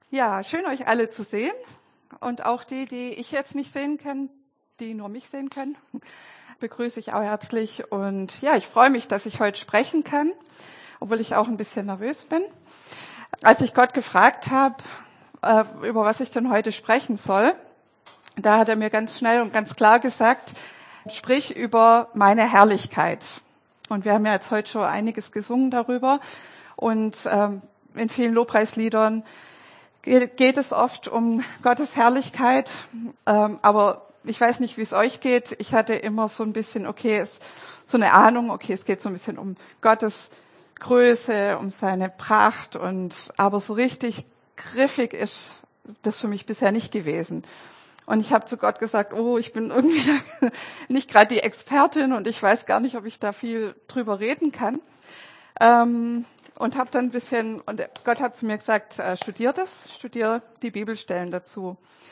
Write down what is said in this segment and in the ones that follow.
Ja, schön euch alle zu sehen und auch die ich jetzt nicht sehen kann, die nur mich sehen können, begrüße ich auch herzlich und ja, ich freue mich, dass ich heute sprechen kann, obwohl ich auch ein bisschen nervös bin. Als ich Gott gefragt habe, über was ich denn heute sprechen soll, da hat er mir ganz schnell und ganz klar gesagt, sprich über meine Herrlichkeit. Und wir haben ja jetzt heute schon einiges gesungen darüber und in vielen Lobpreisliedern geht es oft um Gottes Herrlichkeit, aber ich weiß nicht, wie es euch geht. Ich hatte immer so ein bisschen, so eine Ahnung, es geht so ein bisschen um Gottes Größe, um seine Pracht aber so richtig griffig ist das für mich bisher nicht gewesen. Und ich habe zu Gott gesagt, ich bin irgendwie nicht gerade die Expertin und ich weiß gar nicht, ob ich da viel drüber reden kann. Und habe dann ein bisschen, und Gott hat zu mir gesagt, studier die Bibelstellen dazu.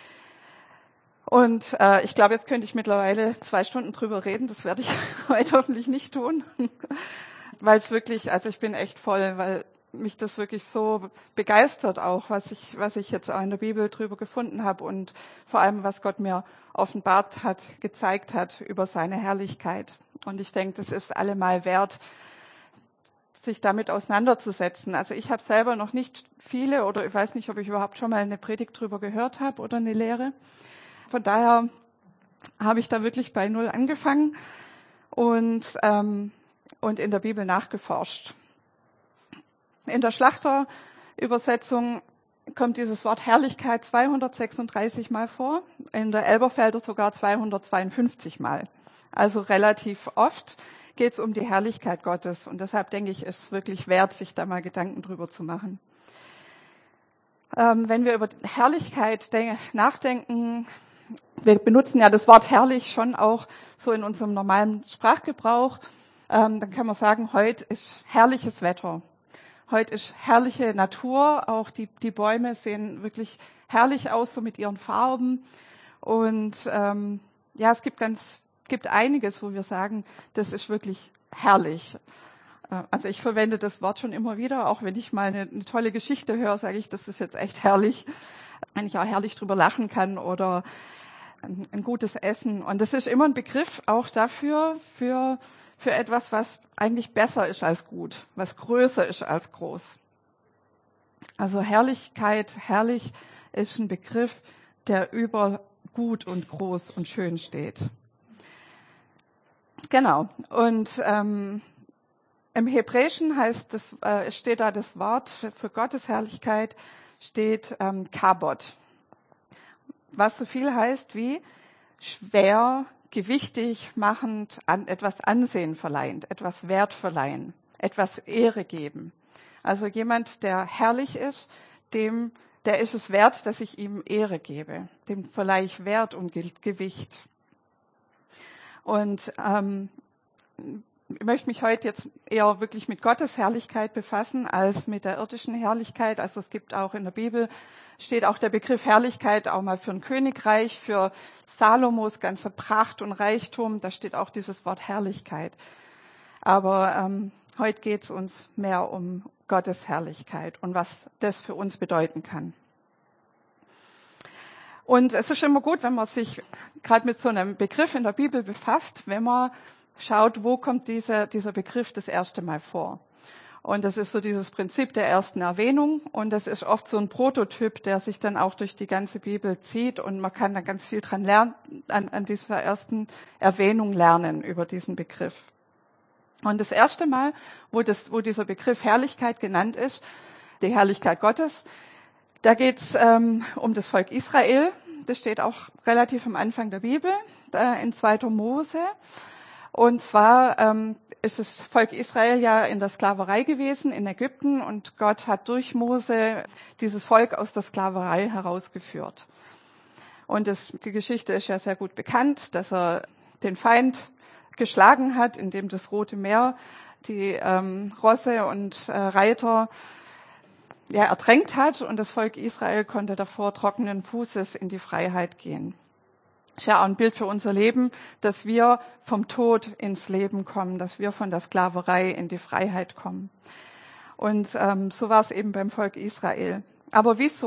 Und ich glaube, jetzt könnte ich mittlerweile 2 Stunden drüber reden, das werde ich heute hoffentlich nicht tun, weil es wirklich, also ich bin echt voll, weil mich das wirklich so begeistert auch, was ich jetzt auch in der Bibel drüber gefunden habe und vor allem, was Gott mir offenbart hat, gezeigt hat über seine Herrlichkeit. Und ich denke, das ist allemal wert, sich damit auseinanderzusetzen. Also ich habe selber noch nicht viele oder ich weiß nicht, ob ich überhaupt schon mal eine Predigt drüber gehört habe oder eine Lehre. Von daher habe ich da wirklich bei Null angefangen und in der Bibel nachgeforscht. In der Schlachterübersetzung kommt dieses Wort Herrlichkeit 236 Mal vor, in der Elberfelder sogar 252 Mal. Also relativ oft geht es um die Herrlichkeit Gottes. Und deshalb denke ich, ist es wirklich wert, sich da mal Gedanken drüber zu machen. Wenn wir über Herrlichkeit nachdenken, wir benutzen ja das Wort herrlich schon auch so in unserem normalen Sprachgebrauch, dann kann man sagen, heute ist herrliches Wetter. Heute ist herrliche Natur, auch die Bäume sehen wirklich herrlich aus, so mit ihren Farben. Und es gibt einiges, wo wir sagen, das ist wirklich herrlich. Also ich verwende das Wort schon immer wieder, auch wenn ich mal eine tolle Geschichte höre, sage ich, das ist jetzt echt herrlich. Wenn ich auch herrlich drüber lachen kann oder ein gutes Essen. Und das ist immer ein Begriff auch dafür, für etwas, was eigentlich besser ist als gut, was größer ist als groß. Also Herrlichkeit, herrlich ist ein Begriff, der über gut und groß und schön steht. Genau. Und im Hebräischen steht da das Wort für Gottes Herrlichkeit, steht Kabod. Was so viel heißt wie schwer, gewichtig machend, etwas Ansehen verleihend, etwas Wert verleihen, etwas Ehre geben. Also jemand, der herrlich ist, der ist es wert, dass ich ihm Ehre gebe. Dem verleihe ich Wert und Gewicht. Und ich möchte mich heute jetzt eher wirklich mit Gottes Herrlichkeit befassen als mit der irdischen Herrlichkeit. Also es gibt auch in der Bibel, steht auch der Begriff Herrlichkeit auch mal für ein Königreich, für Salomos ganze Pracht und Reichtum. Da steht auch dieses Wort Herrlichkeit. Aber heute geht es uns mehr um Gottes Herrlichkeit und was das für uns bedeuten kann. Und es ist immer gut, wenn man sich gerade mit so einem Begriff in der Bibel befasst, wenn man schaut, wo kommt dieser Begriff das erste Mal vor. Und das ist so dieses Prinzip der ersten Erwähnung. Und das ist oft so ein Prototyp, der sich dann auch durch die ganze Bibel zieht. Und man kann da ganz viel dran lernen, an dieser ersten Erwähnung lernen über diesen Begriff. Und das erste Mal, wo dieser Begriff Herrlichkeit genannt ist, die Herrlichkeit Gottes, da geht es um das Volk Israel. Das steht auch relativ am Anfang der Bibel, in 2. Mose. Und zwar ist das Volk Israel ja in der Sklaverei gewesen in Ägypten und Gott hat durch Mose dieses Volk aus der Sklaverei herausgeführt. Und die Geschichte ist ja sehr gut bekannt, dass er den Feind geschlagen hat, indem das Rote Meer die Rosse und Reiter ertränkt hat und das Volk Israel konnte davor trockenen Fußes in die Freiheit gehen. Ja, ein Bild für unser Leben, dass wir vom Tod ins Leben kommen, dass wir von der Sklaverei in die Freiheit kommen. Und so war es eben beim Volk Israel. Aber wieso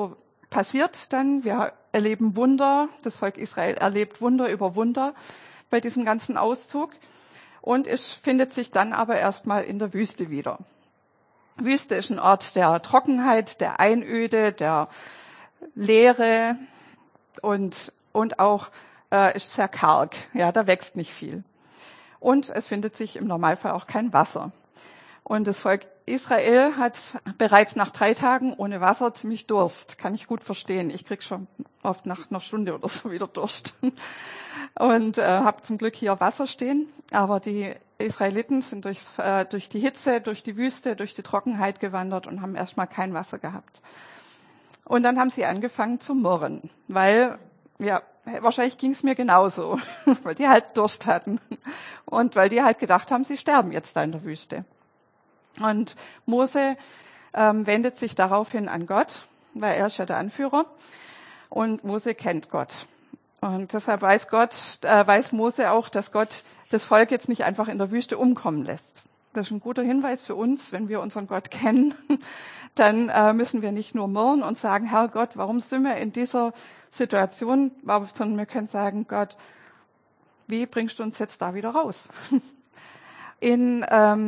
passiert dann. Wir erleben Wunder. Das Volk Israel erlebt Wunder über Wunder bei diesem ganzen Auszug. Und es findet sich dann aber erstmal in der Wüste wieder. Wüste ist ein Ort der Trockenheit, der Einöde, der Leere und auch ist sehr karg. Ja, da wächst nicht viel. Und es findet sich im Normalfall auch kein Wasser. Und das Volk Israel hat bereits nach 3 Tagen ohne Wasser ziemlich Durst. Kann ich gut verstehen. Ich krieg schon oft nach einer Stunde oder so wieder Durst. Und habe zum Glück hier Wasser stehen. Aber die Israeliten sind durch die Hitze, durch die Wüste, durch die Trockenheit gewandert und haben erstmal kein Wasser gehabt. Und dann haben sie angefangen zu murren, weil, ja, wahrscheinlich ging es mir genauso, weil die halt Durst hatten und weil die halt gedacht haben, sie sterben jetzt da in der Wüste. Und Mose wendet sich daraufhin an Gott, weil er ist ja der Anführer und Mose kennt Gott. Und deshalb weiß Mose auch, dass Gott das Volk jetzt nicht einfach in der Wüste umkommen lässt. Das ist ein guter Hinweis für uns, wenn wir unseren Gott kennen, dann müssen wir nicht nur murren und sagen, Herr Gott, warum sind wir in dieser Situation, sondern wir können sagen, Gott, wie bringst du uns jetzt da wieder raus? In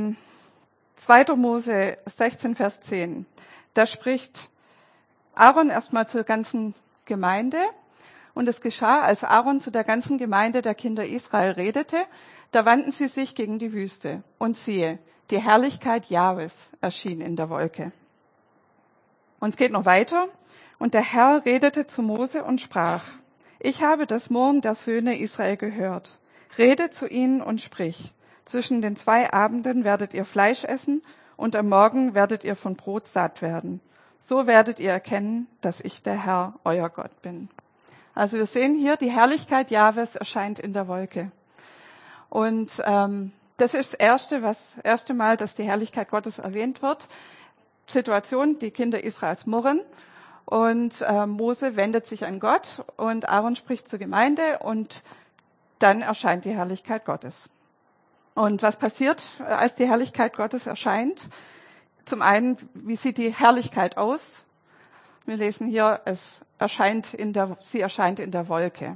2. Mose 16, Vers 10, da spricht Aaron erstmal zur ganzen Gemeinde. Und es geschah, als Aaron zu der ganzen Gemeinde der Kinder Israel redete, da wandten sie sich gegen die Wüste. Und siehe, die Herrlichkeit Jahwes erschien in der Wolke. Und es geht noch weiter. Und der Herr redete zu Mose und sprach, ich habe das Murren der Söhne Israel gehört. Rede zu ihnen und sprich. Zwischen den 2 Abenden werdet ihr Fleisch essen und am Morgen werdet ihr von Brot satt werden. So werdet ihr erkennen, dass ich der Herr, euer Gott bin. Also wir sehen hier, die Herrlichkeit Jahwes erscheint in der Wolke. Und das ist das erste Mal, dass die Herrlichkeit Gottes erwähnt wird. Situation, die Kinder Israels murren. Und Mose wendet sich an Gott und Aaron spricht zur Gemeinde und dann erscheint die Herrlichkeit Gottes. Und was passiert, als die Herrlichkeit Gottes erscheint? Zum einen, wie sieht die Herrlichkeit aus? Wir lesen hier, sie erscheint in der Wolke.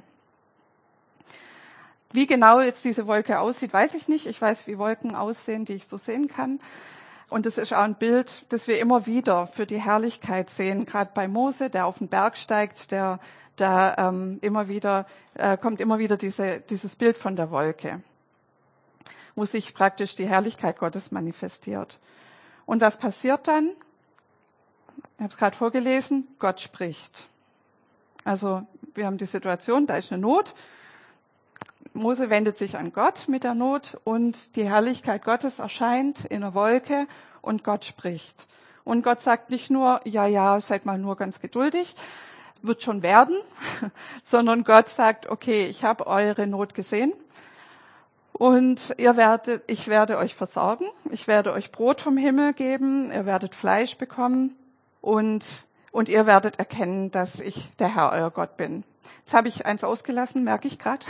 Wie genau jetzt diese Wolke aussieht, weiß ich nicht. Ich weiß, wie Wolken aussehen, die ich so sehen kann. Und das ist auch ein Bild, das wir immer wieder für die Herrlichkeit sehen. Gerade bei Mose, der auf den Berg steigt, kommt immer wieder dieses Bild von der Wolke, wo sich praktisch die Herrlichkeit Gottes manifestiert. Und was passiert dann? Ich habe es gerade vorgelesen, Gott spricht. Also wir haben die Situation, da ist eine Not. Mose wendet sich an Gott mit der Not und die Herrlichkeit Gottes erscheint in der Wolke und Gott spricht. Und Gott sagt nicht nur, ja, seid mal nur ganz geduldig, wird schon werden, sondern Gott sagt, okay, ich habe eure Not gesehen und ich werde euch versorgen, ich werde euch Brot vom Himmel geben, ihr werdet Fleisch bekommen und ihr werdet erkennen, dass ich der Herr, euer Gott bin. Jetzt habe ich eins ausgelassen, merke ich gerade.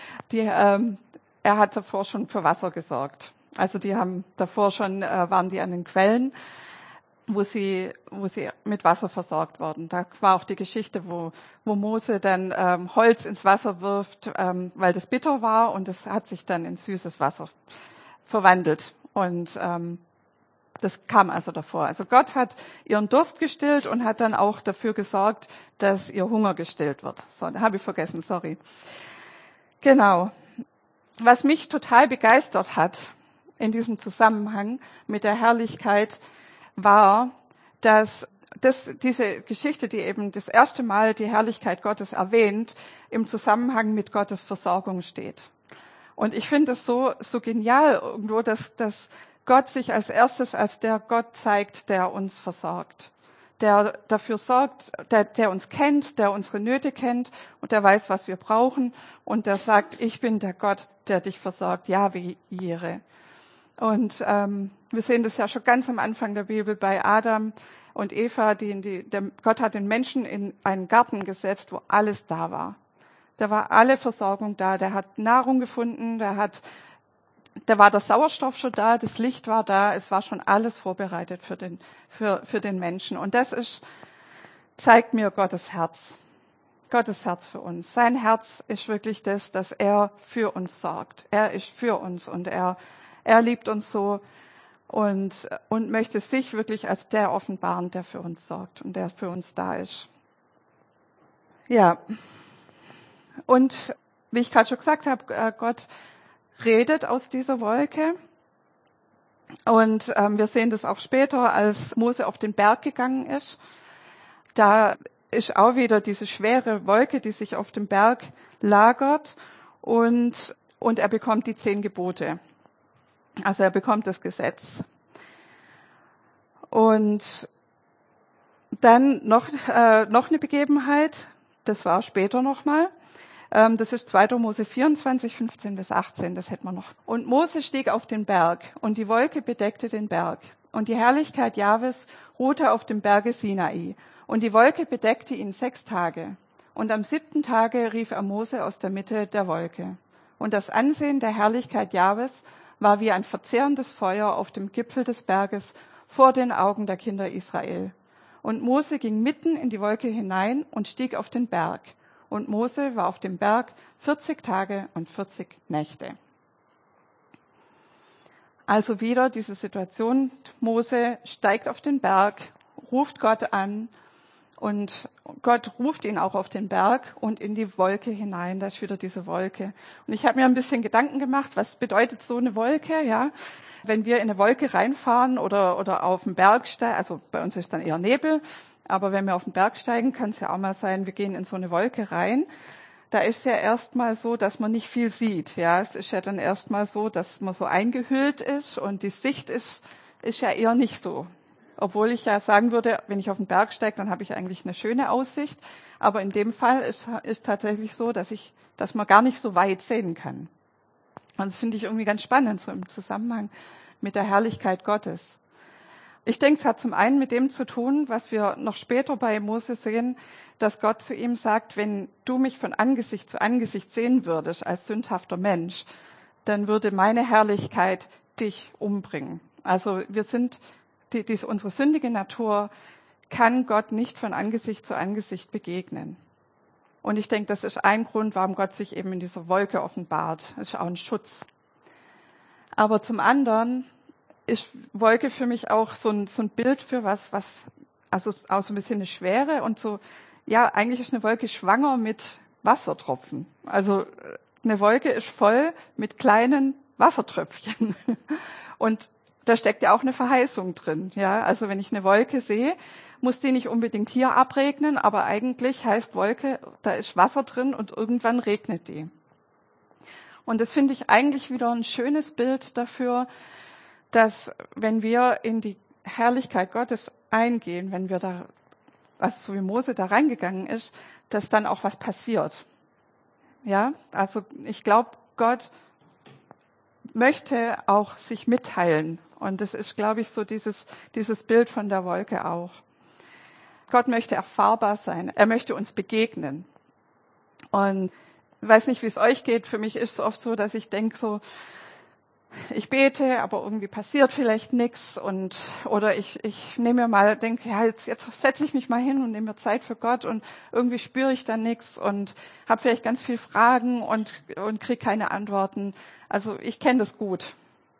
Er hat davor schon für Wasser gesorgt. Also die haben davor schon, waren die an den Quellen, wo sie mit Wasser versorgt wurden. Da war auch die Geschichte, wo Mose dann Holz ins Wasser wirft, weil das bitter war und das hat sich dann in süßes Wasser verwandelt. Und das kam also davor. Also Gott hat ihren Durst gestillt und hat dann auch dafür gesorgt, dass ihr Hunger gestillt wird. So, da habe ich vergessen, sorry. Genau. Was mich total begeistert hat in diesem Zusammenhang mit der Herrlichkeit war, dass diese Geschichte, die eben das erste Mal die Herrlichkeit Gottes erwähnt, im Zusammenhang mit Gottes Versorgung steht. Und ich finde es so genial irgendwo, dass Gott sich als erstes als der Gott zeigt, der uns versorgt, der dafür sorgt, der uns kennt, der unsere Nöte kennt und der weiß, was wir brauchen und der sagt, ich bin der Gott, der dich versorgt, Jahwe Jireh. Und wir sehen das ja schon ganz am Anfang der Bibel bei Adam und Eva, Gott hat den Menschen in einen Garten gesetzt, wo alles da war. Da war alle Versorgung da, der hat Nahrung gefunden, da war der Sauerstoff schon da, das Licht war da, es war schon alles vorbereitet für den Menschen. Und das ist zeigt mir Gottes Herz. Gottes Herz für uns. Sein Herz ist wirklich das, dass er für uns sorgt. Er ist für uns und er liebt uns so und möchte sich wirklich als der offenbaren, der für uns sorgt und der für uns da ist. Ja, und wie ich gerade schon gesagt habe, Gott redet aus dieser Wolke. Und wir sehen das auch später, als Mose auf den Berg gegangen ist. Da ist auch wieder diese schwere Wolke, die sich auf dem Berg lagert und er bekommt die 10 Gebote. Also er bekommt das Gesetz. Und dann noch eine Begebenheit, das war später nochmal. Das ist 2. Mose 24, 15 bis 18, das hätten wir noch. Und Mose stieg auf den Berg und die Wolke bedeckte den Berg. Und die Herrlichkeit Jahwes ruhte auf dem Berge Sinai. Und die Wolke bedeckte ihn 6 Tage. Und am 7. Tage rief er Mose aus der Mitte der Wolke. Und das Ansehen der Herrlichkeit Jahwes war wie ein verzehrendes Feuer auf dem Gipfel des Berges vor den Augen der Kinder Israel. Und Mose ging mitten in die Wolke hinein und stieg auf den Berg. Und Mose war auf dem Berg 40 Tage und 40 Nächte. Also wieder diese Situation, Mose steigt auf den Berg, ruft Gott an und Gott ruft ihn auch auf den Berg und in die Wolke hinein, da ist wieder diese Wolke. Und ich habe mir ein bisschen Gedanken gemacht, was bedeutet so eine Wolke, ja? Wenn wir in eine Wolke reinfahren oder auf den Berg steigen, also bei uns ist dann eher Nebel, aber wenn wir auf den Berg steigen, kann es ja auch mal sein, wir gehen in so eine Wolke rein. Da ist es ja erstmal so, dass man nicht viel sieht. Ja, es ist ja dann erstmal so, dass man so eingehüllt ist und die Sicht ist ja eher nicht so. Obwohl ich ja sagen würde, wenn ich auf den Berg steige, dann habe ich eigentlich eine schöne Aussicht. Aber in dem Fall ist tatsächlich so, dass man gar nicht so weit sehen kann. Und das finde ich irgendwie ganz spannend, so im Zusammenhang mit der Herrlichkeit Gottes. Ich denke, es hat zum einen mit dem zu tun, was wir noch später bei Mose sehen, dass Gott zu ihm sagt, wenn du mich von Angesicht zu Angesicht sehen würdest als sündhafter Mensch, dann würde meine Herrlichkeit dich umbringen. Also wir sind, unsere sündige Natur kann Gott nicht von Angesicht zu Angesicht begegnen. Und ich denke, das ist ein Grund, warum Gott sich eben in dieser Wolke offenbart. Das ist auch ein Schutz. Aber zum anderen ist Wolke für mich auch so ein Bild für was, also auch so ein bisschen eine Schwere und so, ja, eigentlich ist eine Wolke schwanger mit Wassertropfen. Also eine Wolke ist voll mit kleinen Wassertröpfchen. Und da steckt ja auch eine Verheißung drin, ja. Also wenn ich eine Wolke sehe, muss die nicht unbedingt hier abregnen, aber eigentlich heißt Wolke, da ist Wasser drin und irgendwann regnet die. Und das finde ich eigentlich wieder ein schönes Bild dafür, dass wenn wir in die Herrlichkeit Gottes eingehen, wenn wir da, also so wie Mose da reingegangen ist, dass dann auch was passiert. Ja, also ich glaube, Gott möchte auch sich mitteilen. Und das ist, glaube ich, so dieses Bild von der Wolke auch. Gott möchte erfahrbar sein. Er möchte uns begegnen. Und ich weiß nicht, wie es euch geht. Für mich ist es oft so, dass ich denke so, ich bete, aber irgendwie passiert vielleicht nichts oder ich nehme mir mal, denke, ja, jetzt setze ich mich mal hin und nehme mir Zeit für Gott und irgendwie spüre ich dann nichts und habe vielleicht ganz viel Fragen und kriege keine Antworten. Also ich kenne das gut.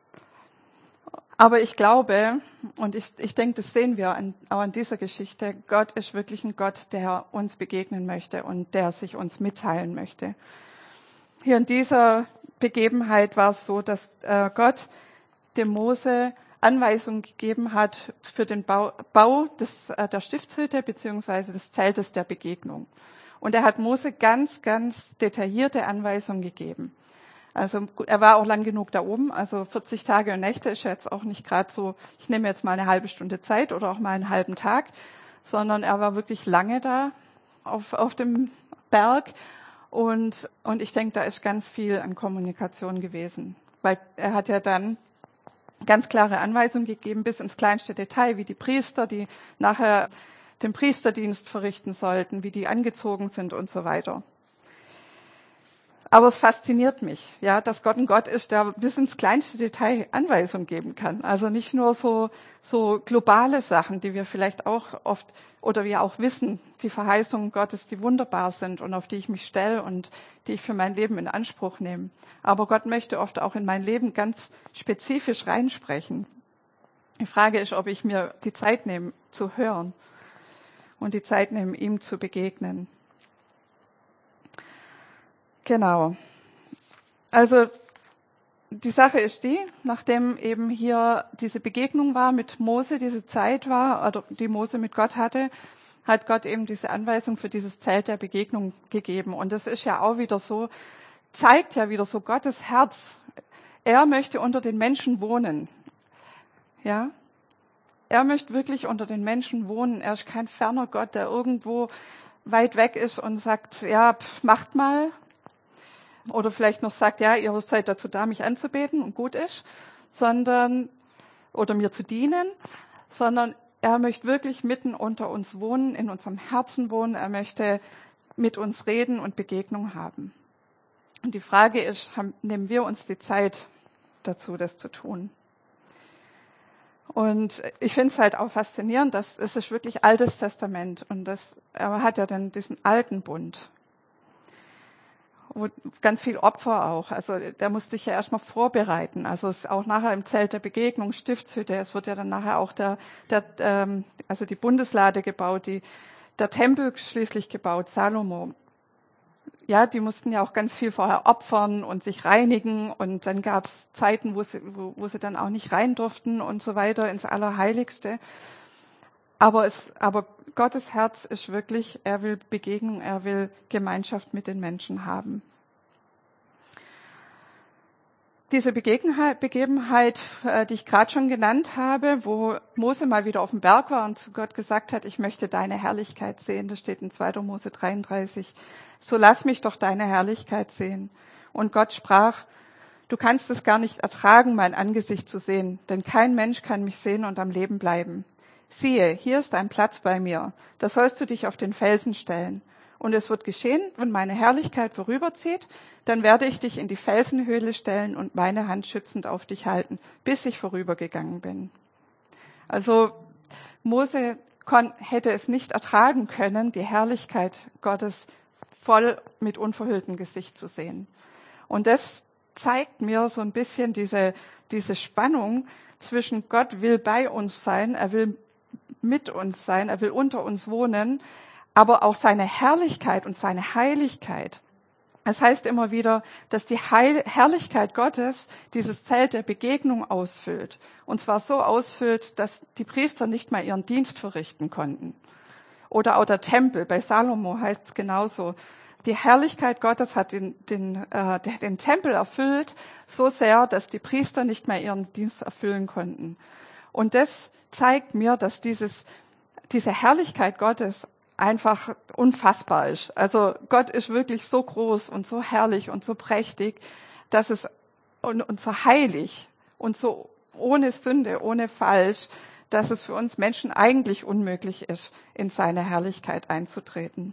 Aber ich glaube, und ich denke, das sehen wir auch an dieser Geschichte, Gott ist wirklich ein Gott, der uns begegnen möchte und der sich uns mitteilen möchte. Hier in dieser Begebenheit war es so, dass Gott dem Mose Anweisungen gegeben hat für den Bau der Stiftshütte beziehungsweise des Zeltes der Begegnung. Und er hat Mose ganz, ganz detaillierte Anweisungen gegeben. Also er war auch lang genug da oben, also 40 Tage und Nächte ist ja jetzt auch nicht gerade so, ich nehme jetzt mal eine halbe Stunde Zeit oder auch mal einen halben Tag, sondern er war wirklich lange da auf dem Berg. Und ich denke, da ist ganz viel an Kommunikation gewesen, weil er hat ja dann ganz klare Anweisungen gegeben, bis ins kleinste Detail, wie die Priester, die nachher den Priesterdienst verrichten sollten, wie die angezogen sind und so weiter. Aber es fasziniert mich, ja, dass Gott ein Gott ist, der bis ins kleinste Detail Anweisung geben kann. Also nicht nur so globale Sachen, die wir vielleicht auch oft oder wir auch wissen, die Verheißungen Gottes, die wunderbar sind und auf die ich mich stelle und die ich für mein Leben in Anspruch nehme. Aber Gott möchte oft auch in mein Leben ganz spezifisch reinsprechen. Die Frage ist, ob ich mir die Zeit nehme, zu hören und die Zeit nehme, ihm zu begegnen. Genau. Also die Sache ist die, nachdem eben hier diese Begegnung war mit Mose, diese Zeit war, oder die Mose mit Gott hatte, hat Gott eben diese Anweisung für dieses Zelt der Begegnung gegeben. Und das ist ja auch wieder so, zeigt ja wieder so Gottes Herz. Er möchte unter den Menschen wohnen. Ja? Er möchte wirklich unter den Menschen wohnen. Er ist kein ferner Gott, der irgendwo weit weg ist und sagt, ja, macht mal. Oder vielleicht noch sagt, ja, ihr seid dazu da, mich anzubeten und gut ist, oder mir zu dienen, sondern er möchte wirklich mitten unter uns wohnen, in unserem Herzen wohnen. Er möchte mit uns reden und Begegnung haben. Und die Frage ist, nehmen wir uns die Zeit dazu, das zu tun? Und ich finde es halt auch faszinierend, dass es ist wirklich Altes Testament und er hat ja dann diesen alten Bund. Ganz viel Opfer auch. Also der musste sich ja erstmal vorbereiten. Also es ist auch nachher im Zelt der Begegnung, Stiftshütte. Es wird ja dann nachher auch also die Bundeslade gebaut, der Tempel schließlich gebaut, Salomo. Ja, die mussten ja auch ganz viel vorher opfern und sich reinigen. Und dann gab es Zeiten, wo sie dann auch nicht rein durften und so weiter ins Allerheiligste. Aber Gottes Herz ist wirklich, er will Begegnung, er will Gemeinschaft mit den Menschen haben. Diese Begebenheit, die ich gerade schon genannt habe, wo Mose mal wieder auf dem Berg war und zu Gott gesagt hat, ich möchte deine Herrlichkeit sehen, das steht in 2. Mose 33, so lass mich doch deine Herrlichkeit sehen. Und Gott sprach, du kannst es gar nicht ertragen, mein Angesicht zu sehen, denn kein Mensch kann mich sehen und am Leben bleiben. Siehe, hier ist ein Platz bei mir, da sollst du dich auf den Felsen stellen. Und es wird geschehen, wenn meine Herrlichkeit vorüberzieht, dann werde ich dich in die Felsenhöhle stellen und meine Hand schützend auf dich halten, bis ich vorübergegangen bin. Also Mose hätte es nicht ertragen können, die Herrlichkeit Gottes voll mit unverhülltem Gesicht zu sehen. Und das zeigt mir so ein bisschen diese Spannung zwischen Gott will bei uns sein, er will mit uns sein, er will unter uns wohnen, aber auch seine Herrlichkeit und seine Heiligkeit. Es heißt immer wieder, dass die Herrlichkeit Gottes dieses Zelt der Begegnung ausfüllt. Und zwar so ausfüllt, dass die Priester nicht mal ihren Dienst verrichten konnten. Oder auch der Tempel, bei Salomo heißt es genauso. Die Herrlichkeit Gottes hat den Tempel erfüllt, so sehr, dass die Priester nicht mehr ihren Dienst erfüllen konnten. Und das zeigt mir, dass diese Herrlichkeit Gottes einfach unfassbar ist. Also Gott ist wirklich so groß und so herrlich und so prächtig, und so heilig und so ohne Sünde, ohne Falsch, dass es für uns Menschen eigentlich unmöglich ist, in seine Herrlichkeit einzutreten.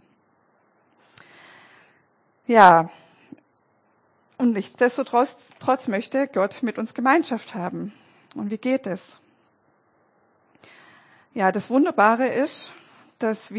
Ja, und nichtsdestotrotz möchte Gott mit uns Gemeinschaft haben. Und wie geht es? Ja, das Wunderbare ist, dass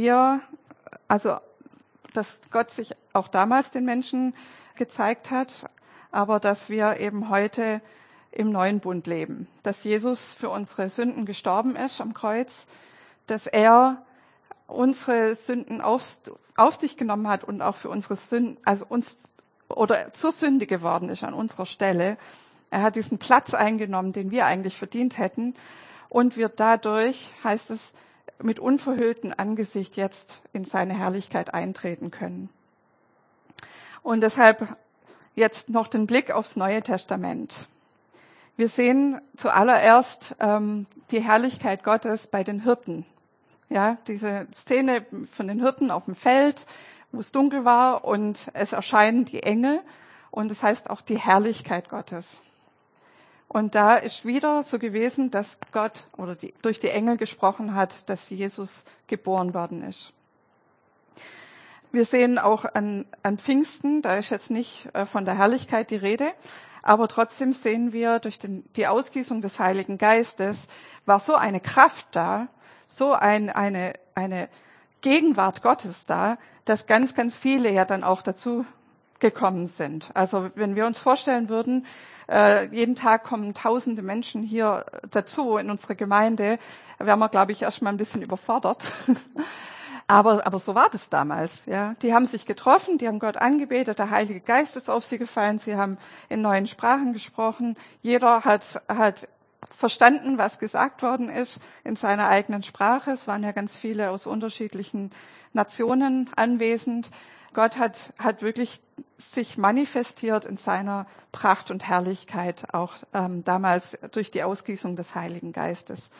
Gott sich auch damals den Menschen gezeigt hat, aber dass wir eben heute im neuen Bund leben. Dass Jesus für unsere Sünden gestorben ist am Kreuz, dass er unsere Sünden auf sich genommen hat und auch für unsere Sünden, zur Sünde geworden ist an unserer Stelle. Er hat diesen Platz eingenommen, den wir eigentlich verdient hätten. Und wir dadurch, heißt es, mit unverhülltem Angesicht jetzt in seine Herrlichkeit eintreten können. Und deshalb jetzt noch den Blick aufs Neue Testament. Wir sehen zuallererst die Herrlichkeit Gottes bei den Hirten. Ja, diese Szene von den Hirten auf dem Feld, wo es dunkel war und es erscheinen die Engel und es heißt auch die Herrlichkeit Gottes. Und da ist wieder so gewesen, dass Gott durch die Engel gesprochen hat, dass Jesus geboren worden ist. Wir sehen auch an Pfingsten, da ist jetzt nicht von der Herrlichkeit die Rede, aber trotzdem sehen wir durch die Ausgießung des Heiligen Geistes war so eine Kraft da, so eine Gegenwart Gottes da, dass ganz, ganz viele ja dann auch dazu gekommen sind. Also wenn wir uns vorstellen würden, jeden Tag kommen tausende Menschen hier dazu in unsere Gemeinde, wären wir, glaube ich, erstmal ein bisschen überfordert. Aber so war das damals, ja. Die haben sich getroffen, die haben Gott angebetet, der Heilige Geist ist auf sie gefallen, sie haben in neuen Sprachen gesprochen. Jeder hat verstanden, was gesagt worden ist in seiner eigenen Sprache. Es waren ja ganz viele aus unterschiedlichen Nationen anwesend. Gott hat wirklich sich manifestiert in seiner Pracht und Herrlichkeit, auch damals durch die Ausgießung des Heiligen Geistes.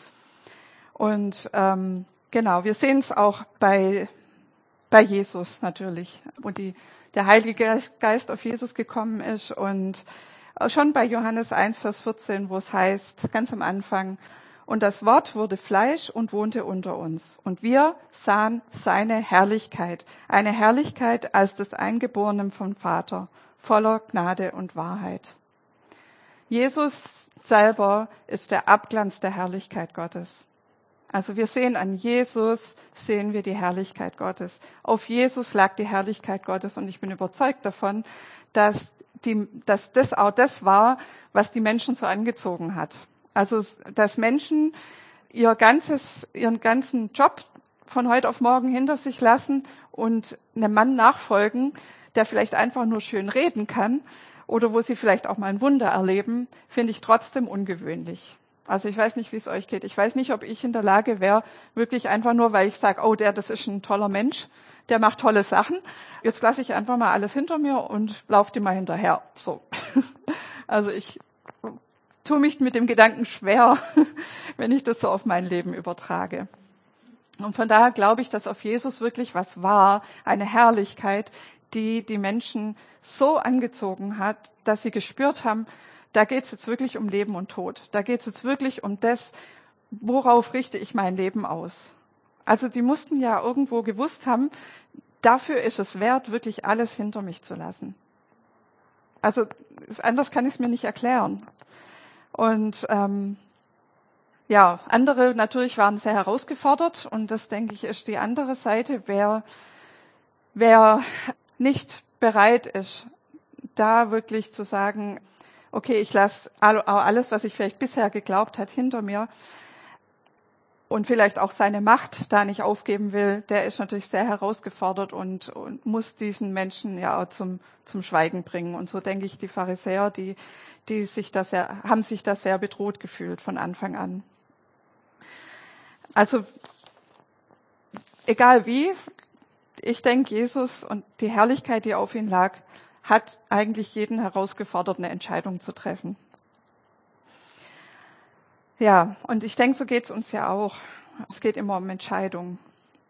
Und genau, wir sehen es auch bei Jesus natürlich, wo der Heilige Geist auf Jesus gekommen ist und schon bei Johannes 1, Vers 14, wo es heißt, ganz am Anfang, und das Wort wurde Fleisch und wohnte unter uns. Und wir sahen seine Herrlichkeit, eine Herrlichkeit als des Eingeborenen vom Vater, voller Gnade und Wahrheit. Jesus selber ist der Abglanz der Herrlichkeit Gottes. Also wir sehen an Jesus, sehen wir die Herrlichkeit Gottes. Auf Jesus lag die Herrlichkeit Gottes und ich bin überzeugt davon, dass das auch das war, was die Menschen so angezogen hat. Also dass Menschen ihren ganzen Job von heute auf morgen hinter sich lassen und einem Mann nachfolgen, der vielleicht einfach nur schön reden kann oder wo sie vielleicht auch mal ein Wunder erleben, finde ich trotzdem ungewöhnlich. Also ich weiß nicht, wie es euch geht. Ich weiß nicht, ob ich in der Lage wäre, wirklich einfach nur, weil ich sage, oh, das ist ein toller Mensch, der macht tolle Sachen. Jetzt lasse ich einfach mal alles hinter mir und laufe dem mal hinterher. So. Also ich tue mich mit dem Gedanken schwer, wenn ich das so auf mein Leben übertrage. Und von daher glaube ich, dass auf Jesus wirklich was war, eine Herrlichkeit, die die Menschen so angezogen hat, dass sie gespürt haben, da geht es jetzt wirklich um Leben und Tod. Da geht es jetzt wirklich um das, worauf richte ich mein Leben aus. Also die mussten ja irgendwo gewusst haben, dafür ist es wert, wirklich alles hinter mich zu lassen. Also anders kann ich es mir nicht erklären. Und andere natürlich waren sehr herausgefordert und das, denke ich, ist die andere Seite, wer nicht bereit ist, da wirklich zu sagen, okay, ich lasse alles, was ich vielleicht bisher geglaubt hat, hinter mir und vielleicht auch seine Macht da nicht aufgeben will, der ist natürlich sehr herausgefordert und muss diesen Menschen ja auch zum Schweigen bringen. Und so denke ich, die Pharisäer, haben sich da sehr bedroht gefühlt von Anfang an. Also egal wie, ich denke, Jesus und die Herrlichkeit, die auf ihn lag, hat eigentlich jeden herausgefordert, eine Entscheidung zu treffen. Ja, und ich denke, so geht es uns ja auch. Es geht immer um Entscheidungen.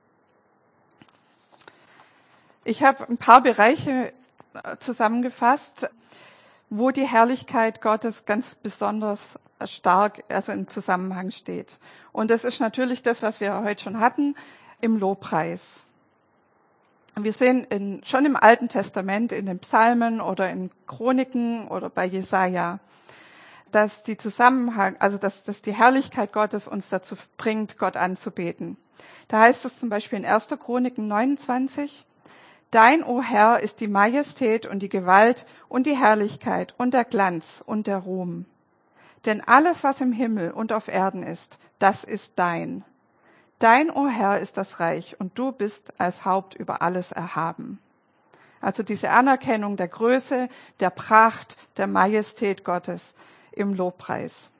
Ich habe ein paar Bereiche zusammengefasst, wo die Herrlichkeit Gottes ganz besonders stark, also im Zusammenhang steht. Und das ist natürlich das, was wir heute schon hatten, im Lobpreis. Wir sehen schon im Alten Testament, in den Psalmen oder in Chroniken oder bei Jesaja, dass die dass die Herrlichkeit Gottes uns dazu bringt, Gott anzubeten. Da heißt es zum Beispiel in 1. Chroniken 29, Dein, o Herr, ist die Majestät und die Gewalt und die Herrlichkeit und der Glanz und der Ruhm. Denn alles, was im Himmel und auf Erden ist, das ist dein. Dein, o Herr, ist das Reich und du bist als Haupt über alles erhaben. Also diese Anerkennung der Größe, der Pracht, der Majestät Gottes im Lobpreis.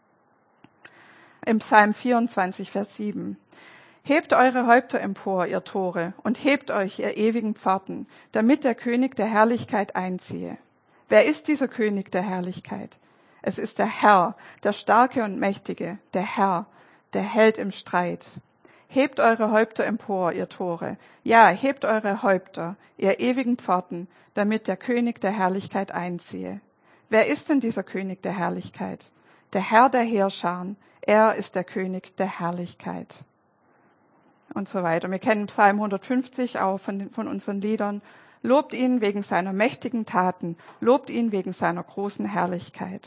Im Psalm 24, Vers 7. Hebt eure Häupter empor, ihr Tore, und hebt euch, ihr ewigen Pforten, damit der König der Herrlichkeit einziehe. Wer ist dieser König der Herrlichkeit? Es ist der Herr, der Starke und Mächtige, der Herr, der Held im Streit. Hebt eure Häupter empor, ihr Tore. Ja, hebt eure Häupter, ihr ewigen Pforten, damit der König der Herrlichkeit einziehe. Wer ist denn dieser König der Herrlichkeit? Der Herr der Heerscharen, er ist der König der Herrlichkeit. und so weiter. Wir kennen Psalm 150 auch von unseren Liedern. Lobt ihn wegen seiner mächtigen Taten, lobt ihn wegen seiner großen Herrlichkeit.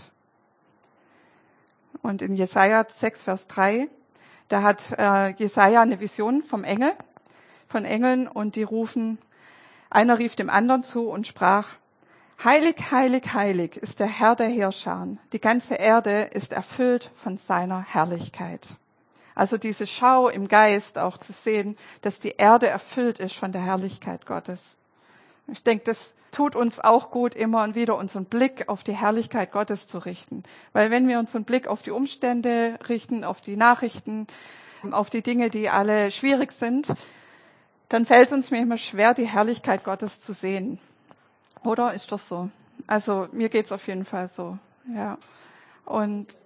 Und in Jesaja 6, Vers 3, da hat Jesaja eine Vision von Engeln, und die rufen, einer rief dem anderen zu und sprach, heilig, heilig, heilig ist der Herr der Heerscharen. Die ganze Erde ist erfüllt von seiner Herrlichkeit. Also diese Schau im Geist auch zu sehen, dass die Erde erfüllt ist von der Herrlichkeit Gottes. Ich denke, das tut uns auch gut, immer und wieder unseren Blick auf die Herrlichkeit Gottes zu richten. Weil wenn wir unseren Blick auf die Umstände richten, auf die Nachrichten, auf die Dinge, die alle schwierig sind, dann fällt es uns mir immer schwer, die Herrlichkeit Gottes zu sehen. Oder ist das so? Also mir geht's auf jeden Fall so. Ja. Und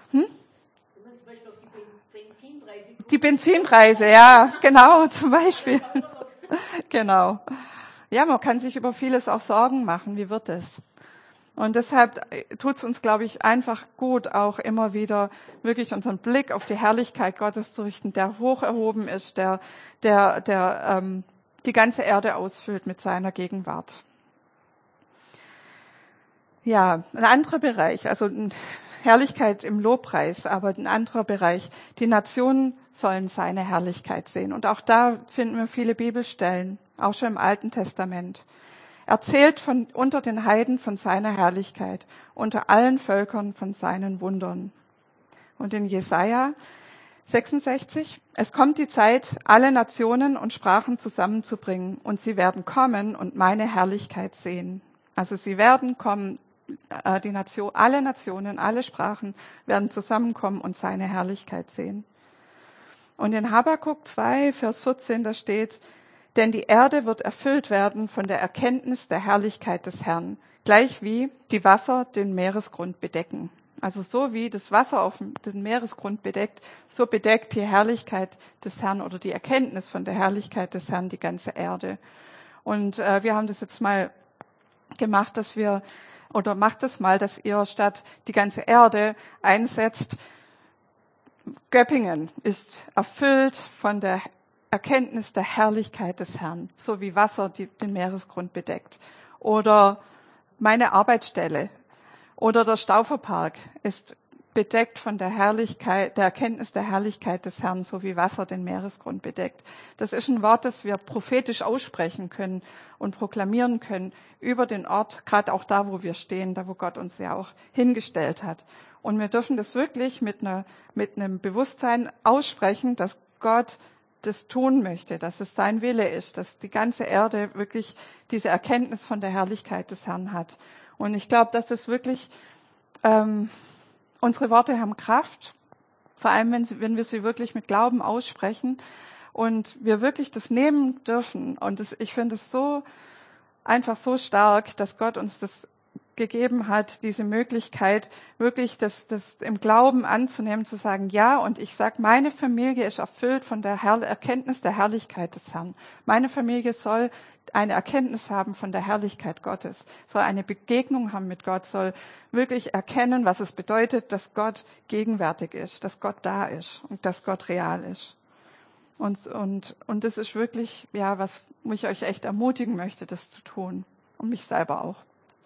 die Benzinpreise, ja, genau, zum Beispiel. Genau. Ja, man kann sich über vieles auch Sorgen machen. Wie wird es? Und deshalb tut es uns, glaube ich, einfach gut, auch immer wieder wirklich unseren Blick auf die Herrlichkeit Gottes zu richten, der hoch erhoben ist, der die ganze Erde ausfüllt mit seiner Gegenwart. Ja, ein anderer Bereich, also Herrlichkeit im Lobpreis, aber ein anderer Bereich. Die Nationen sollen seine Herrlichkeit sehen. Und auch da finden wir viele Bibelstellen, auch schon im Alten Testament. Erzählt unter den Heiden von seiner Herrlichkeit, unter allen Völkern von seinen Wundern. Und in Jesaja 66, es kommt die Zeit, alle Nationen und Sprachen zusammenzubringen, und sie werden kommen und meine Herrlichkeit sehen. Also sie werden kommen, alle Nationen, alle Sprachen werden zusammenkommen und seine Herrlichkeit sehen. Und in Habakuk 2, Vers 14, da steht, denn die Erde wird erfüllt werden von der Erkenntnis der Herrlichkeit des Herrn, gleich wie die Wasser den Meeresgrund bedecken. Also so wie das Wasser auf den Meeresgrund bedeckt, so bedeckt die Herrlichkeit des Herrn oder die Erkenntnis von der Herrlichkeit des Herrn die ganze Erde. Und wir haben das jetzt mal gemacht, macht es mal, dass ihr statt die ganze Erde einsetzt, Göppingen ist erfüllt von der Erkenntnis der Herrlichkeit des Herrn, so wie Wasser den Meeresgrund bedeckt. Oder meine Arbeitsstelle oder der Stauferpark ist bedeckt von der Erkenntnis der Herrlichkeit des Herrn, so wie Wasser den Meeresgrund bedeckt. Das ist ein Wort, das wir prophetisch aussprechen können und proklamieren können über den Ort, gerade auch da, wo wir stehen, da, wo Gott uns ja auch hingestellt hat. Und wir dürfen das wirklich mit einem Bewusstsein aussprechen, dass Gott das tun möchte, dass es sein Wille ist, dass die ganze Erde wirklich diese Erkenntnis von der Herrlichkeit des Herrn hat. Und ich glaube, dass es wirklich, unsere Worte haben Kraft, vor allem wenn wir sie wirklich mit Glauben aussprechen und wir wirklich das nehmen dürfen. Und ich finde es einfach so stark, dass Gott uns das gegeben hat, diese Möglichkeit, wirklich das im Glauben anzunehmen, zu sagen, ja, und ich sage, meine Familie ist erfüllt von der Erkenntnis der Herrlichkeit des Herrn. Meine Familie soll eine Erkenntnis haben von der Herrlichkeit Gottes, soll eine Begegnung haben mit Gott, soll wirklich erkennen, was es bedeutet, dass Gott gegenwärtig ist, dass Gott da ist und dass Gott real ist. Und das ist wirklich, ja, wo ich euch echt ermutigen möchte, das zu tun. Und mich selber auch.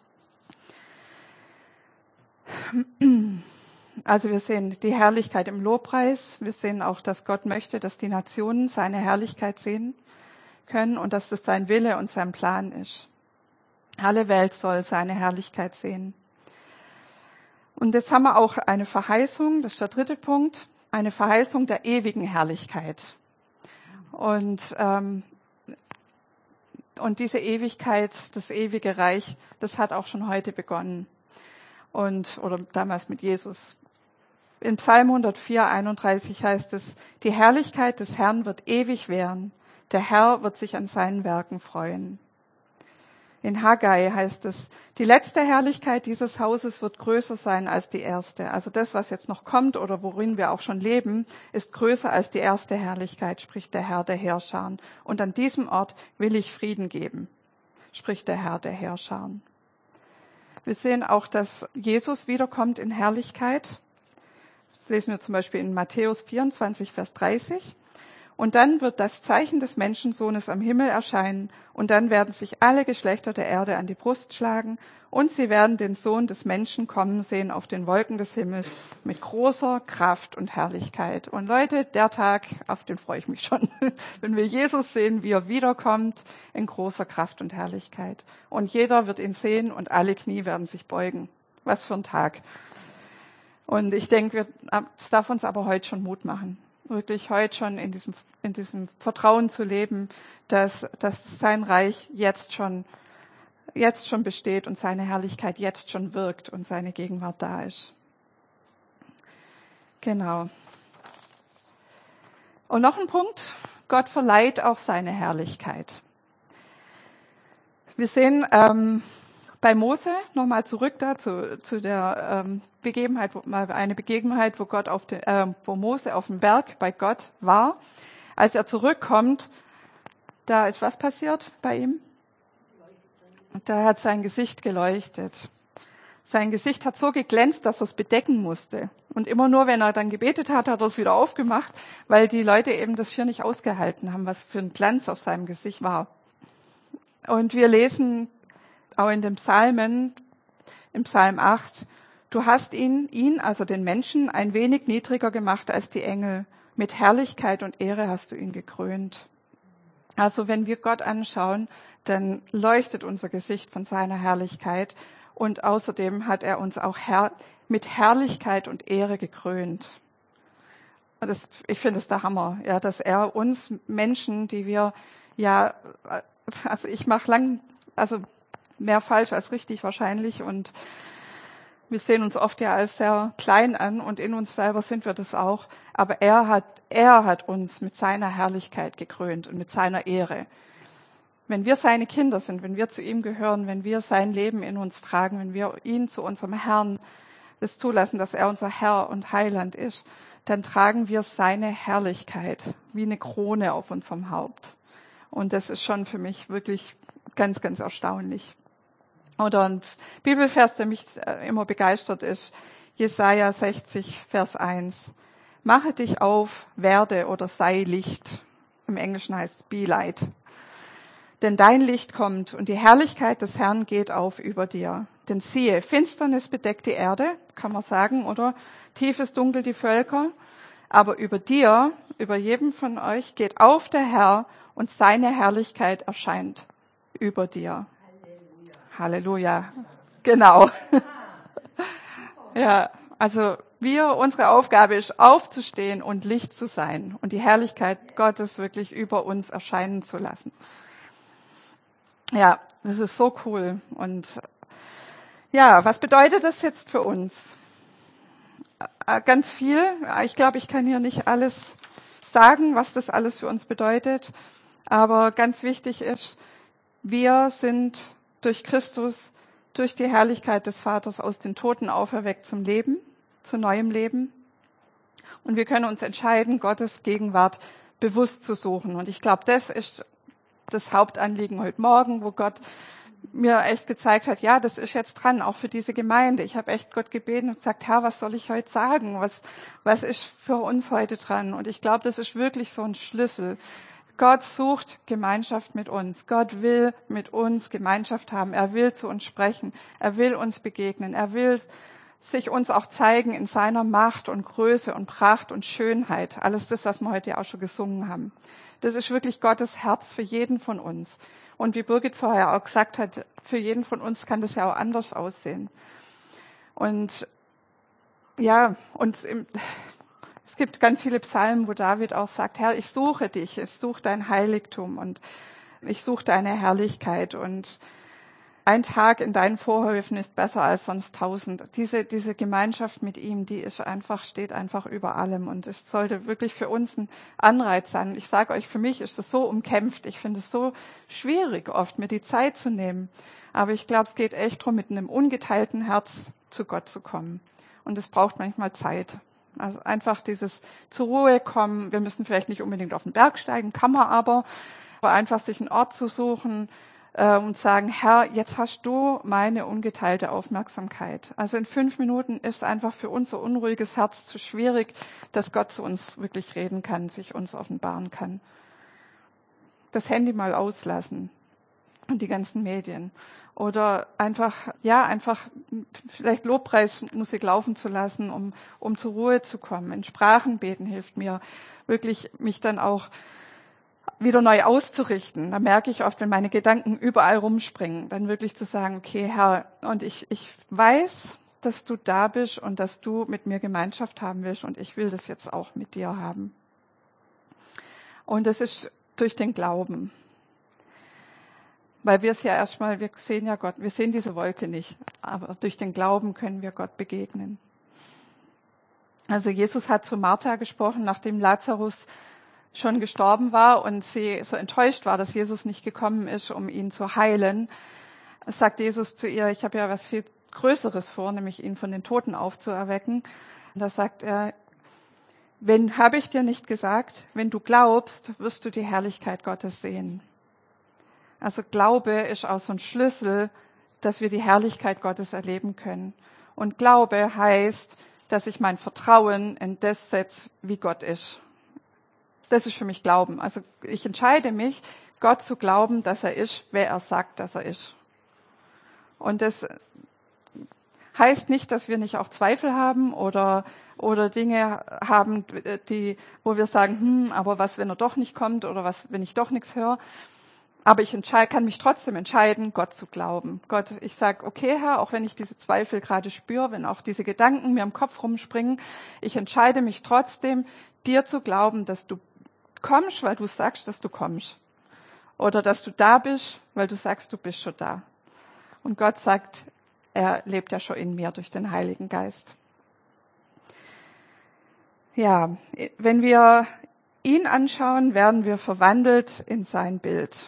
Also wir sehen die Herrlichkeit im Lobpreis. Wir sehen auch, dass Gott möchte, dass die Nationen seine Herrlichkeit sehen können und dass das sein Wille und sein Plan ist. Alle Welt soll seine Herrlichkeit sehen. Und jetzt haben wir auch eine Verheißung, das ist der dritte Punkt, eine Verheißung der ewigen Herrlichkeit. Und diese Ewigkeit, das ewige Reich, das hat auch schon heute begonnen. Oder damals mit Jesus. In Psalm 104, 31 heißt es, die Herrlichkeit des Herrn wird ewig währen. Der Herr wird sich an seinen Werken freuen. In Haggai heißt es, die letzte Herrlichkeit dieses Hauses wird größer sein als die erste. Also das, was jetzt noch kommt oder worin wir auch schon leben, ist größer als die erste Herrlichkeit, spricht der Herr der Heerscharen. Und an diesem Ort will ich Frieden geben, spricht der Herr der Heerscharen. Wir sehen auch, dass Jesus wiederkommt in Herrlichkeit. Das lesen wir zum Beispiel in Matthäus 24, Vers 30. Und dann wird das Zeichen des Menschensohnes am Himmel erscheinen, und dann werden sich alle Geschlechter der Erde an die Brust schlagen, und sie werden den Sohn des Menschen kommen sehen auf den Wolken des Himmels mit großer Kraft und Herrlichkeit. Und Leute, der Tag, auf den freue ich mich schon, wenn wir Jesus sehen, wie er wiederkommt in großer Kraft und Herrlichkeit. Und jeder wird ihn sehen und alle Knie werden sich beugen. Was für ein Tag. Und ich denke, es darf uns aber heute schon Mut machen, wirklich heute schon in diesem Vertrauen zu leben, dass sein Reich jetzt schon besteht und seine Herrlichkeit jetzt schon wirkt und seine Gegenwart da ist. Genau. Und noch ein Punkt, Gott verleiht auch seine Herrlichkeit. Wir sehen bei Mose, nochmal zurück da zu der Begebenheit, wo Mose auf dem Berg bei Gott war. Als er zurückkommt, da ist was passiert bei ihm? Da hat sein Gesicht geleuchtet. Sein Gesicht hat so geglänzt, dass er es bedecken musste. Und immer nur, wenn er dann gebetet hat, hat er es wieder aufgemacht, weil die Leute eben das hier nicht ausgehalten haben, was für ein Glanz auf seinem Gesicht war. Und wir lesen auch in den Psalmen, im Psalm 8, du hast ihn, also den Menschen, ein wenig niedriger gemacht als die Engel. Mit Herrlichkeit und Ehre hast du ihn gekrönt. Also wenn wir Gott anschauen, dann leuchtet unser Gesicht von seiner Herrlichkeit. Und außerdem hat er uns auch mit Herrlichkeit und Ehre gekrönt. Ich finde es der Hammer, ja, dass er uns Menschen, die wir, ja, also ich mache mehr falsch als richtig wahrscheinlich, und wir sehen uns oft ja als sehr klein an und in uns selber sind wir das auch. Aber er hat uns mit seiner Herrlichkeit gekrönt und mit seiner Ehre. Wenn wir seine Kinder sind, wenn wir zu ihm gehören, wenn wir sein Leben in uns tragen, wenn wir ihn zu unserem Herrn das zulassen, dass er unser Herr und Heiland ist, dann tragen wir seine Herrlichkeit wie eine Krone auf unserem Haupt. Und das ist schon für mich wirklich ganz, ganz erstaunlich. Oder ein Bibelvers, der mich immer begeistert ist, Jesaja 60, Vers 1. Mache dich auf, werde oder sei Licht. Im Englischen heißt es be light. Denn dein Licht kommt und die Herrlichkeit des Herrn geht auf über dir. Denn siehe, Finsternis bedeckt die Erde, kann man sagen, oder tiefes Dunkel die Völker. Aber über dir, über jedem von euch geht auf der Herr und seine Herrlichkeit erscheint über dir. Halleluja. Genau. Ja, also unsere Aufgabe ist, aufzustehen und Licht zu sein und die Herrlichkeit Gottes wirklich über uns erscheinen zu lassen. Ja, das ist so cool. Und ja, was bedeutet das jetzt für uns? Ganz viel. Ich glaube, ich kann hier nicht alles sagen, was das alles für uns bedeutet. Aber ganz wichtig ist, wir sind durch Christus, durch die Herrlichkeit des Vaters aus den Toten auferweckt zum Leben, zu neuem Leben. Und wir können uns entscheiden, Gottes Gegenwart bewusst zu suchen. Und ich glaube, das ist das Hauptanliegen heute Morgen, wo Gott mir echt gezeigt hat, ja, das ist jetzt dran, auch für diese Gemeinde. Ich habe echt Gott gebeten und gesagt, Herr, was soll ich heute sagen? Was ist für uns heute dran? Und ich glaube, das ist wirklich so ein Schlüssel. Gott sucht Gemeinschaft mit uns. Gott will mit uns Gemeinschaft haben. Er will zu uns sprechen. Er will uns begegnen. Er will sich uns auch zeigen in seiner Macht und Größe und Pracht und Schönheit. Alles das, was wir heute ja auch schon gesungen haben. Das ist wirklich Gottes Herz für jeden von uns. Und wie Birgit vorher auch gesagt hat, für jeden von uns kann das ja auch anders aussehen. Und ja, es gibt ganz viele Psalmen, wo David auch sagt, Herr, ich suche dich, ich suche dein Heiligtum und ich suche deine Herrlichkeit. Und ein Tag in deinen Vorhöfen ist besser als sonst 1000. Diese Gemeinschaft mit ihm, steht einfach über allem. Und es sollte wirklich für uns ein Anreiz sein. Ich sage euch, für mich ist das so umkämpft. Ich finde es so schwierig, oft mir die Zeit zu nehmen. Aber ich glaube, es geht echt darum, mit einem ungeteilten Herz zu Gott zu kommen. Und es braucht manchmal Zeit. Also einfach dieses zur Ruhe kommen. Wir müssen vielleicht nicht unbedingt auf den Berg steigen, kann man aber einfach sich einen Ort zu suchen, und sagen, Herr, jetzt hast du meine ungeteilte Aufmerksamkeit. Also in 5 Minuten ist einfach für unser unruhiges Herz zu schwierig, dass Gott zu uns wirklich reden kann, sich uns offenbaren kann. Das Handy mal auslassen und die ganzen Medien. Oder einfach vielleicht Lobpreismusik laufen zu lassen, um zur Ruhe zu kommen. In Sprachen beten hilft mir wirklich, mich dann auch wieder neu auszurichten. Da merke ich oft, wenn meine Gedanken überall rumspringen, dann wirklich zu sagen, okay, Herr, und ich weiß, dass du da bist und dass du mit mir Gemeinschaft haben willst und ich will das jetzt auch mit dir haben. Und das ist durch den Glauben. Weil wir sehen ja Gott, wir sehen diese Wolke nicht, aber durch den Glauben können wir Gott begegnen. Also Jesus hat zu Martha gesprochen, nachdem Lazarus schon gestorben war und sie so enttäuscht war, dass Jesus nicht gekommen ist, um ihn zu heilen. Sagt Jesus zu ihr, ich habe ja was viel Größeres vor, nämlich ihn von den Toten aufzuerwecken. Und da sagt er, habe ich dir nicht gesagt, wenn du glaubst, wirst du die Herrlichkeit Gottes sehen. Also Glaube ist auch so ein Schlüssel, dass wir die Herrlichkeit Gottes erleben können. Und Glaube heißt, dass ich mein Vertrauen in das setze, wie Gott ist. Das ist für mich Glauben. Also ich entscheide mich, Gott zu glauben, dass er ist, wer er sagt, dass er ist. Und das heißt nicht, dass wir nicht auch Zweifel haben oder Dinge haben, wo wir sagen, aber was, wenn er doch nicht kommt oder was, wenn ich doch nichts höre. Aber ich kann mich trotzdem entscheiden, Gott zu glauben. Gott, ich sage, okay, Herr, auch wenn ich diese Zweifel gerade spüre, wenn auch diese Gedanken mir im Kopf rumspringen, ich entscheide mich trotzdem, dir zu glauben, dass du kommst, weil du sagst, dass du kommst. Oder dass du da bist, weil du sagst, du bist schon da. Und Gott sagt, er lebt ja schon in mir durch den Heiligen Geist. Ja, wenn wir ihn anschauen, werden wir verwandelt in sein Bild.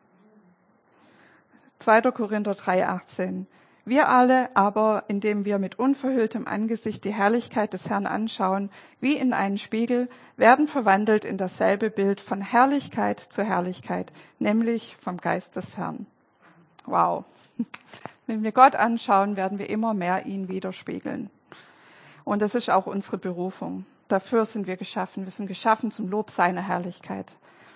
2. Korinther 3,18. Wir alle aber, indem wir mit unverhülltem Angesicht die Herrlichkeit des Herrn anschauen, wie in einen Spiegel, werden verwandelt in dasselbe Bild von Herrlichkeit zu Herrlichkeit, nämlich vom Geist des Herrn. Wow. Wenn wir Gott anschauen, werden wir immer mehr ihn widerspiegeln. Und das ist auch unsere Berufung. Dafür sind wir geschaffen. Wir sind geschaffen zum Lob seiner Herrlichkeit.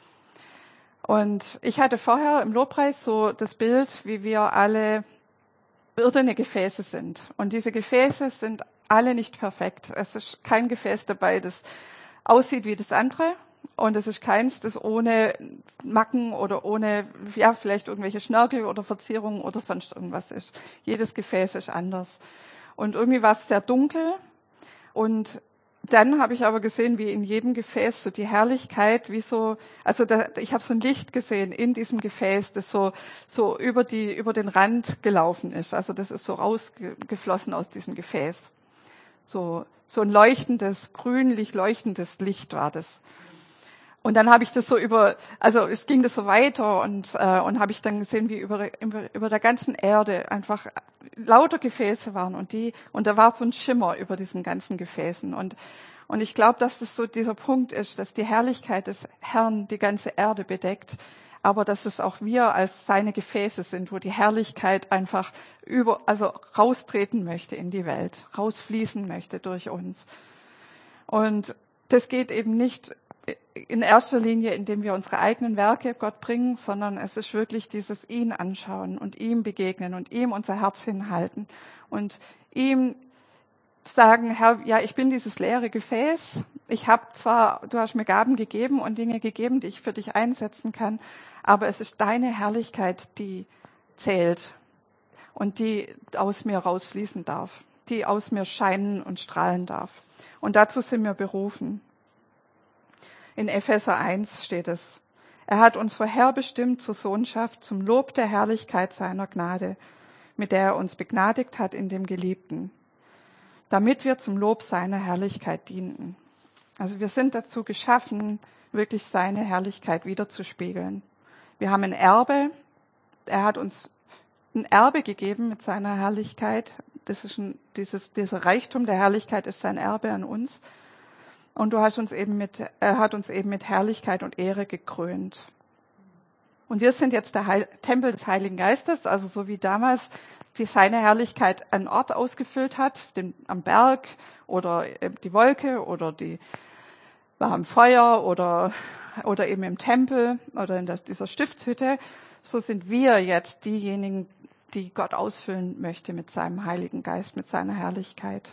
Und ich hatte vorher im Lobpreis so das Bild, wie wir alle irdene Gefäße sind. Und diese Gefäße sind alle nicht perfekt. Es ist kein Gefäß dabei, das aussieht wie das andere. Und es ist keins, das ohne Macken oder ohne, vielleicht irgendwelche Schnörkel oder Verzierungen oder sonst irgendwas ist. Jedes Gefäß ist anders. Und irgendwie war es sehr dunkel. Und dann habe ich aber gesehen, wie in jedem Gefäß so die Herrlichkeit, ich habe so ein Licht gesehen in diesem Gefäß, das so über den Rand gelaufen ist. Also das ist so rausgeflossen aus diesem Gefäß. So ein leuchtendes, grünlich leuchtendes Licht war das. Und dann habe ich das es ging das so weiter und habe ich dann gesehen, wie über der ganzen Erde einfach lauter Gefäße waren und da war so ein Schimmer über diesen ganzen Gefäßen und ich glaube, dass das so dieser Punkt ist, dass die Herrlichkeit des Herrn die ganze Erde bedeckt, aber dass es auch wir als seine Gefäße sind, wo die Herrlichkeit einfach raustreten möchte in die Welt, rausfließen möchte durch uns. Und das geht eben nicht in erster Linie, indem wir unsere eigenen Werke Gott bringen, sondern es ist wirklich dieses ihn anschauen und ihm begegnen und ihm unser Herz hinhalten und ihm sagen, Herr, ja, ich bin dieses leere Gefäß. Du hast mir Gaben gegeben und Dinge gegeben, die ich für dich einsetzen kann, aber es ist deine Herrlichkeit, die zählt und die aus mir rausfließen darf, die aus mir scheinen und strahlen darf. Und dazu sind wir berufen. In Epheser 1 steht es, er hat uns vorherbestimmt zur Sohnschaft, zum Lob der Herrlichkeit seiner Gnade, mit der er uns begnadigt hat in dem Geliebten, damit wir zum Lob seiner Herrlichkeit dienten. Also wir sind dazu geschaffen, wirklich seine Herrlichkeit widerzuspiegeln. Wir haben ein Erbe, er hat uns ein Erbe gegeben mit seiner Herrlichkeit. Dieser Reichtum der Herrlichkeit ist sein Erbe an uns. Und er hat uns eben mit Herrlichkeit und Ehre gekrönt. Und wir sind jetzt der Tempel des Heiligen Geistes, also so wie damals seine Herrlichkeit einen Ort ausgefüllt hat, am Berg oder die Wolke oder war am Feuer oder eben im Tempel oder in dieser Stiftshütte. So sind wir jetzt diejenigen, die Gott ausfüllen möchte mit seinem Heiligen Geist, mit seiner Herrlichkeit.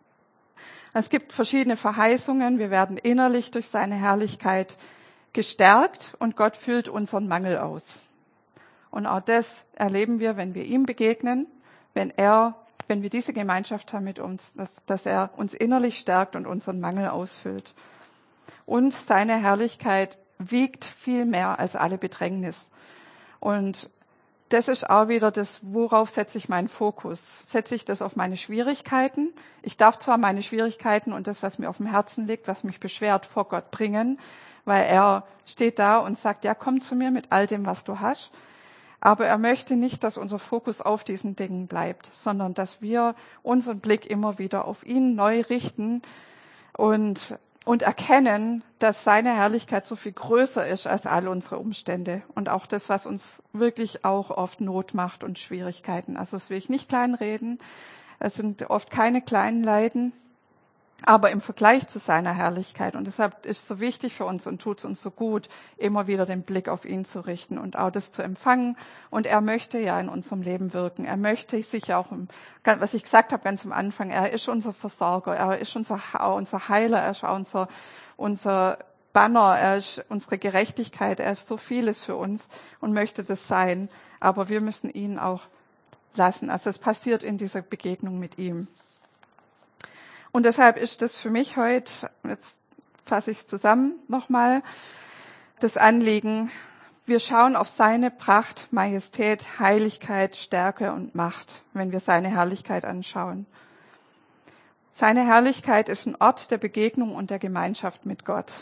Es gibt verschiedene Verheißungen. Wir werden innerlich durch seine Herrlichkeit gestärkt und Gott füllt unseren Mangel aus. Und auch das erleben wir, wenn wir ihm begegnen, wenn wir diese Gemeinschaft haben mit uns, dass er uns innerlich stärkt und unseren Mangel ausfüllt. Und seine Herrlichkeit wiegt viel mehr als alle Bedrängnis. Und das ist auch wieder das, worauf setze ich meinen Fokus? Setze ich das auf meine Schwierigkeiten? Ich darf zwar meine Schwierigkeiten und das, was mir auf dem Herzen liegt, was mich beschwert, vor Gott bringen, weil er steht da und sagt, ja, komm zu mir mit all dem, was du hast. Aber er möchte nicht, dass unser Fokus auf diesen Dingen bleibt, sondern dass wir unseren Blick immer wieder auf ihn neu richten und erkennen, dass seine Herrlichkeit so viel größer ist als all unsere Umstände und auch das, was uns wirklich auch oft Not macht und Schwierigkeiten. Also das will ich nicht kleinreden. Es sind oft keine kleinen Leiden, aber im Vergleich zu seiner Herrlichkeit. Und deshalb ist es so wichtig für uns und tut es uns so gut, immer wieder den Blick auf ihn zu richten und auch das zu empfangen. Und er möchte ja in unserem Leben wirken. Er möchte sich auch, was ich gesagt habe ganz am Anfang, er ist unser Versorger, er ist unser Heiler, er ist auch unser Banner, er ist unsere Gerechtigkeit, er ist so vieles für uns und möchte das sein. Aber wir müssen ihn auch lassen. Also es passiert in dieser Begegnung mit ihm. Und deshalb ist das für mich heute, jetzt fasse ich es zusammen nochmal, das Anliegen, wir schauen auf seine Pracht, Majestät, Heiligkeit, Stärke und Macht, wenn wir seine Herrlichkeit anschauen. Seine Herrlichkeit ist ein Ort der Begegnung und der Gemeinschaft mit Gott.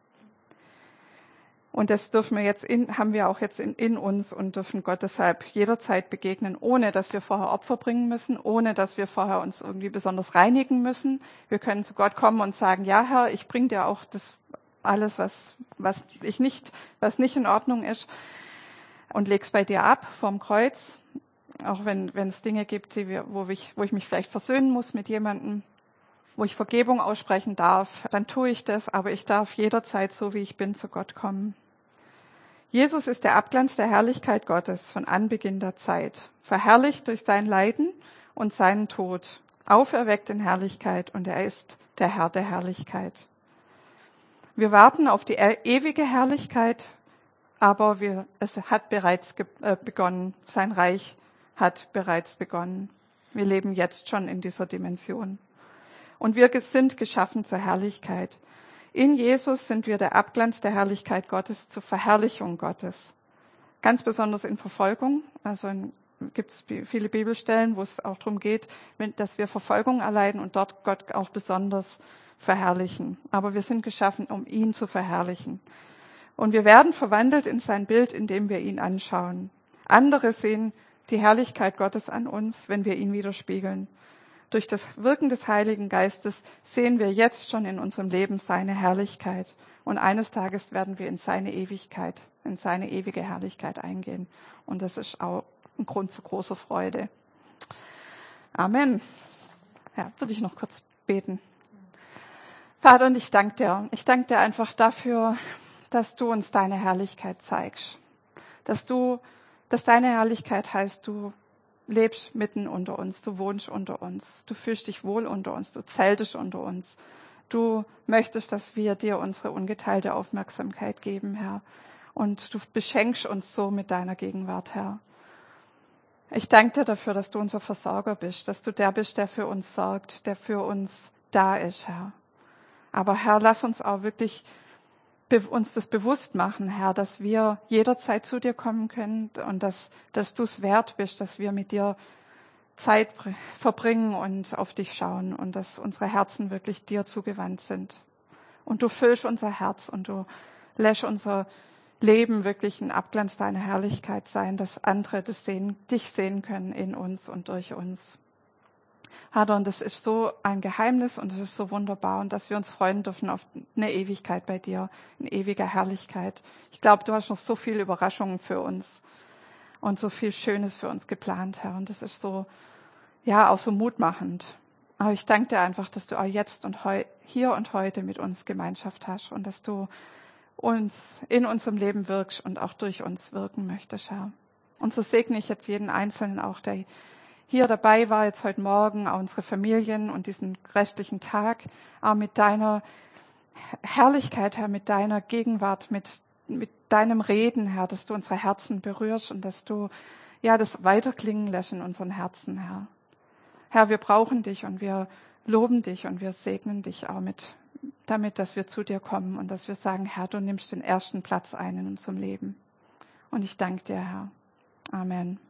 Und das haben wir auch jetzt in uns und dürfen Gott deshalb jederzeit begegnen, ohne dass wir vorher Opfer bringen müssen, ohne dass wir vorher uns irgendwie besonders reinigen müssen. Wir können zu Gott kommen und sagen, ja Herr, ich bringe dir auch das alles, was nicht in Ordnung ist und leg's bei dir ab vorm Kreuz. Auch wenn es Dinge gibt, wo ich mich vielleicht versöhnen muss mit jemandem, wo ich Vergebung aussprechen darf, dann tue ich das, aber ich darf jederzeit, so wie ich bin, zu Gott kommen. Jesus ist der Abglanz der Herrlichkeit Gottes von Anbeginn der Zeit, verherrlicht durch sein Leiden und seinen Tod, auferweckt in Herrlichkeit und er ist der Herr der Herrlichkeit. Wir warten auf die ewige Herrlichkeit, aber es hat bereits begonnen, sein Reich hat bereits begonnen. Wir leben jetzt schon in dieser Dimension. Und wir sind geschaffen zur Herrlichkeit. In Jesus sind wir der Abglanz der Herrlichkeit Gottes zur Verherrlichung Gottes. Ganz besonders in Verfolgung. Also gibt es viele Bibelstellen, wo es auch darum geht, dass wir Verfolgung erleiden und dort Gott auch besonders verherrlichen. Aber wir sind geschaffen, um ihn zu verherrlichen. Und wir werden verwandelt in sein Bild, indem wir ihn anschauen. Andere sehen die Herrlichkeit Gottes an uns, wenn wir ihn widerspiegeln. Durch das Wirken des Heiligen Geistes sehen wir jetzt schon in unserem Leben seine Herrlichkeit. Und eines Tages werden wir in seine Ewigkeit, in seine ewige Herrlichkeit eingehen. Und das ist auch ein Grund zu großer Freude. Amen. Ja, würde ich noch kurz beten. Vater, und ich danke dir. Ich danke dir einfach dafür, dass du uns deine Herrlichkeit zeigst. Dass deine Herrlichkeit heißt, du lebst mitten unter uns, du wohnst unter uns, du fühlst dich wohl unter uns, du zeltest unter uns. Du möchtest, dass wir dir unsere ungeteilte Aufmerksamkeit geben, Herr. Und du beschenkst uns so mit deiner Gegenwart, Herr. Ich danke dir dafür, dass du unser Versorger bist, dass du der bist, der für uns sorgt, der für uns da ist, Herr. Aber Herr, lass uns auch wirklich uns das bewusst machen, Herr, dass wir jederzeit zu dir kommen können und dass du es wert bist, dass wir mit dir Zeit verbringen und auf dich schauen und dass unsere Herzen wirklich dir zugewandt sind. Und du füllst unser Herz und du lässt unser Leben wirklich ein Abglanz deiner Herrlichkeit sein, dass andere dich sehen können in uns und durch uns. Herr, und das ist so ein Geheimnis und es ist so wunderbar und dass wir uns freuen dürfen auf eine Ewigkeit bei dir, in ewiger Herrlichkeit. Ich glaube, du hast noch so viele Überraschungen für uns und so viel Schönes für uns geplant, Herr. Und das ist so, ja, auch so mutmachend. Aber ich danke dir einfach, dass du auch jetzt und hier und heute mit uns Gemeinschaft hast und dass du uns in unserem Leben wirkst und auch durch uns wirken möchtest, Herr. Und so segne ich jetzt jeden Einzelnen auch, der hier dabei war, jetzt heute Morgen, auch unsere Familien und diesen restlichen Tag, auch mit deiner Herrlichkeit, Herr, mit deiner Gegenwart, mit deinem Reden, Herr, dass du unsere Herzen berührst und dass du, ja, das weiterklingen lässt in unseren Herzen, Herr. Herr, wir brauchen dich und wir loben dich und wir segnen dich auch damit, dass wir zu dir kommen und dass wir sagen, Herr, du nimmst den ersten Platz ein in unserem Leben. Und ich danke dir, Herr. Amen.